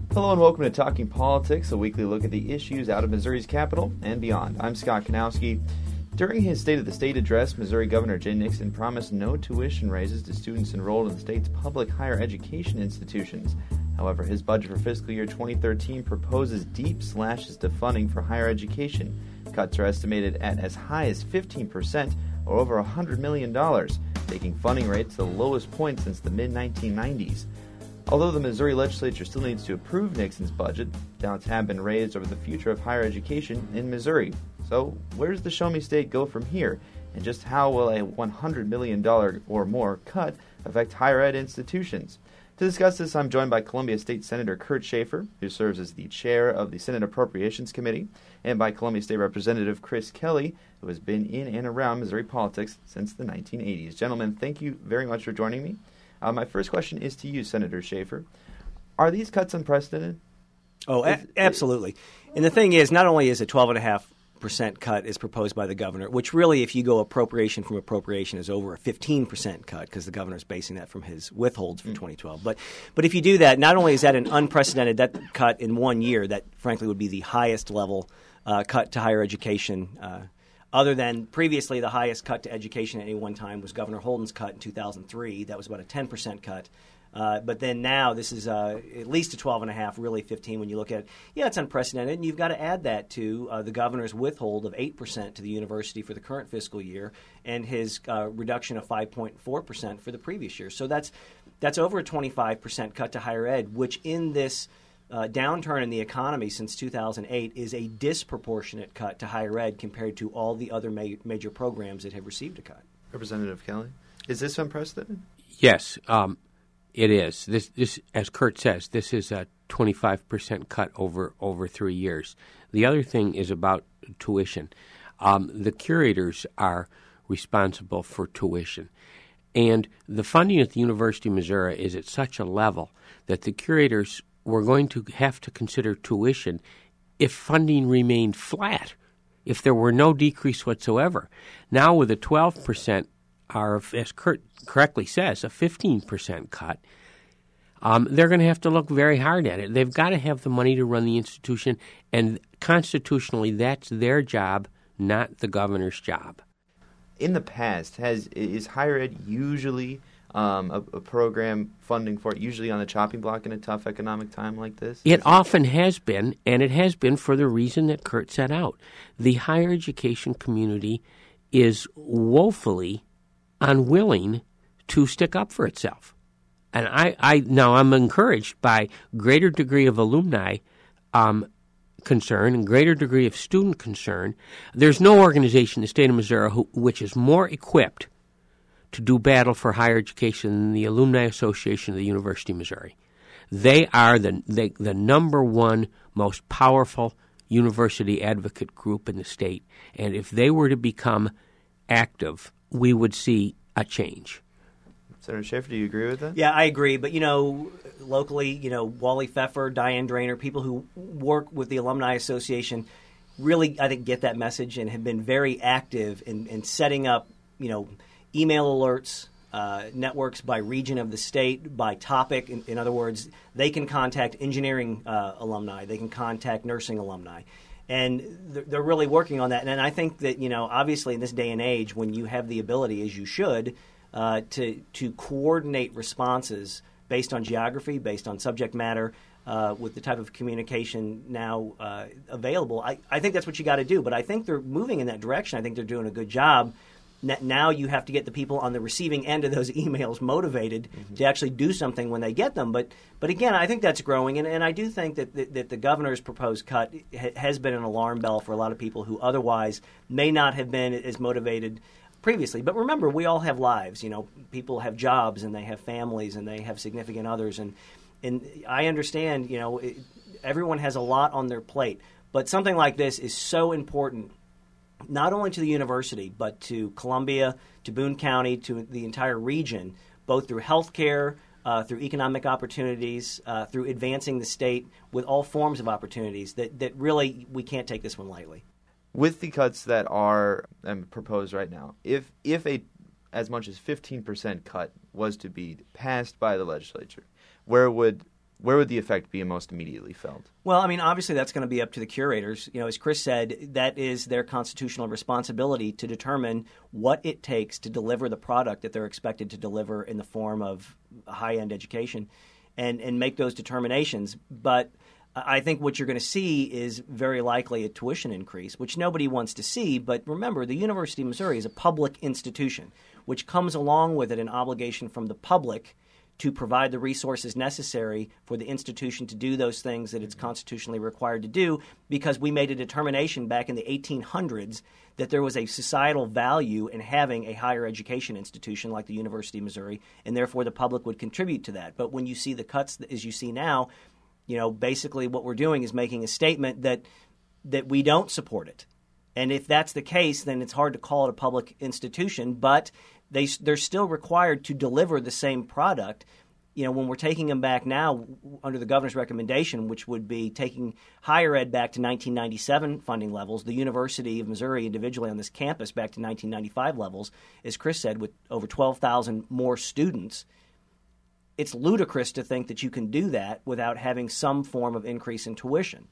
Hello and welcome to Talking Politics, a weekly look at the issues out of Missouri's capital and beyond. I'm Scott Kanowski. During his State of the State address, Missouri Governor Jay Nixon promised no tuition raises to students enrolled in the state's public higher education institutions. However, his budget for fiscal year 2013 proposes deep slashes to funding for higher education. Cuts are estimated at as high as 15%, or over $100 million, taking funding rates to the lowest point since the mid-1990s. Although the Missouri legislature still needs to approve Nixon's budget, doubts have been raised over the future of higher education in Missouri. So, where does the Show Me State go from here? And just how will a $100 million or more cut affect higher ed institutions? To discuss this, I'm joined by Columbia State Senator Kurt Schaefer, who serves as the chair of the Senate Appropriations Committee, and by Columbia State Representative Chris Kelly, who has been in and around Missouri politics since the 1980s. Gentlemen, thank you very much for joining me. My first question is to you, Senator Schaefer. Are these cuts unprecedented? Oh, absolutely. And the thing is, not only is a 12.5% cut is proposed by the governor, which really, if you go appropriation from appropriation, is over a 15% cut because the governor is basing that from his withholds from 2012. But if you do that, not only is that an unprecedented cut in 1 year, that frankly would be the highest level cut to higher education other than previously the highest cut to education at any one time was Governor Holden's cut in 2003. That was about a 10% cut. But then now this is at least a 12.5, really 15 when you look at it. Yeah, it's unprecedented, and you've got to add that to the governor's withhold of 8% to the university for the current fiscal year and his reduction of 5.4% for the previous year. So that's over a 25% cut to higher ed, which in this downturn in the economy since 2008 is a disproportionate cut to higher ed compared to all the other major programs that have received a cut. Representative Kelly, is this unprecedented? Yes, it is. This, as Kurt says, this is a 25% cut over 3 years. The other thing is about tuition. The curators are responsible for tuition. And the funding at the University of Missouri is at such a level that the curators were going to have to consider tuition if funding remained flat, if there were no decrease whatsoever. Now with a 12%, or as Kurt correctly says, a 15% cut, they're going to have to look very hard at it. They've got to have the money to run the institution, and constitutionally that's their job, not the governor's job. In the past, is higher ed usually a program funding for it, usually on the chopping block in a tough economic time like this? It often has been, and it has been for the reason that Kurt set out. The higher education community is woefully unwilling to stick up for itself. And I'm encouraged by greater degree of alumni concern and greater degree of student concern. There's no organization in the state of Missouri which is more equipped to do battle for higher education than the Alumni Association of the University of Missouri. They are the number one most powerful university advocate group in the state. And if they were to become active, we would see a change. Senator Schaefer, do you agree with that? Yeah, I agree. But, locally, Wally Pfeffer, Diane Drainer, people who work with the Alumni Association really, I think, get that message and have been very active in setting up, email alerts, networks by region of the state, by topic. In other words, they can contact engineering alumni. They can contact nursing alumni. And they're really working on that. And I think that, obviously in this day and age, when you have the ability, as you should, to coordinate responses based on geography, based on subject matter, with the type of communication now available, I think that's what you got to do. But I think they're moving in that direction. I think they're doing a good job. Now you have to get the people on the receiving end of those emails motivated to actually do something when they get them. But again, I think that's growing, and I do think that the governor's proposed cut has been an alarm bell for a lot of people who otherwise may not have been as motivated previously. But remember, we all have lives. People have jobs, and they have families, and they have significant others. And I understand, everyone has a lot on their plate. But something like this is so important, not only to the university, but to Columbia, to Boone County, to the entire region, both through health care, through economic opportunities, through advancing the state with all forms of opportunities, that really we can't take this one lightly. With the cuts that are proposed right now, if a as much as 15% cut was to be passed by the legislature, where would where would the effect be most immediately felt? Well, I mean, obviously that's going to be up to the curators. As Chris said, that is their constitutional responsibility to determine what it takes to deliver the product that they're expected to deliver in the form of high-end education and make those determinations. But I think what you're going to see is very likely a tuition increase, which nobody wants to see. But remember, the University of Missouri is a public institution, which comes along with it an obligation from the public to provide the resources necessary for the institution to do those things that it's constitutionally required to do, because we made a determination back in the 1800s that there was a societal value in having a higher education institution like the University of Missouri, and therefore the public would contribute to that. But when you see the cuts as you see now, basically what we're doing is making a statement that we don't support it. And if that's the case, then it's hard to call it a public institution, but they're still required to deliver the same product. When we're taking them back now under the governor's recommendation, which would be taking higher ed back to 1997 funding levels, the University of Missouri individually on this campus back to 1995 levels, as Chris said, with over 12,000 more students, it's ludicrous to think that you can do that without having some form of increase in tuition.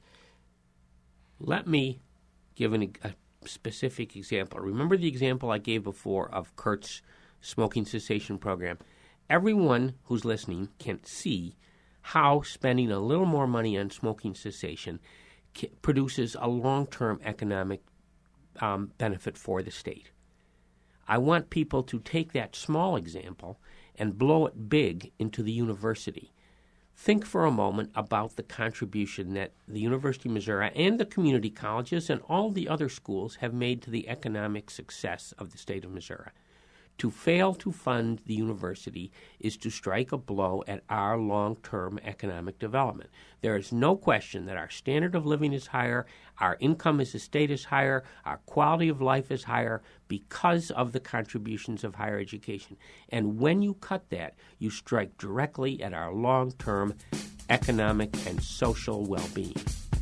Let me give a specific example. Remember the example I gave before of Kurt's smoking cessation program? Everyone who's listening can see how spending a little more money on smoking cessation produces a long-term economic benefit for the state. I want people to take that small example and blow it big into the university. Think for a moment about the contribution that the University of Missouri and the community colleges and all the other schools have made to the economic success of the state of Missouri. To fail to fund the university is to strike a blow at our long-term economic development. There is no question that our standard of living is higher, our income as a state is higher, our quality of life is higher because of the contributions of higher education. And when you cut that, you strike directly at our long-term economic and social well-being.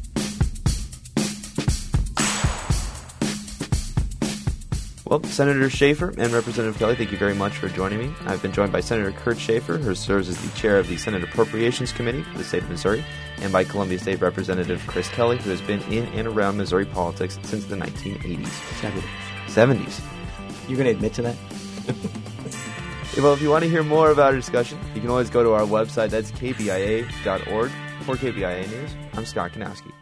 Well, Senator Schaefer and Representative Kelly, thank you very much for joining me. I've been joined by Senator Kurt Schaefer, who serves as the chair of the Senate Appropriations Committee for the state of Missouri, and by Columbia State Representative Chris Kelly, who has been in and around Missouri politics since the 1980s. 70s. You're going to admit to that? Well, if you want to hear more about our discussion, you can always go to our website. That's kbia.org. For KBIA News, I'm Scott Kanowski.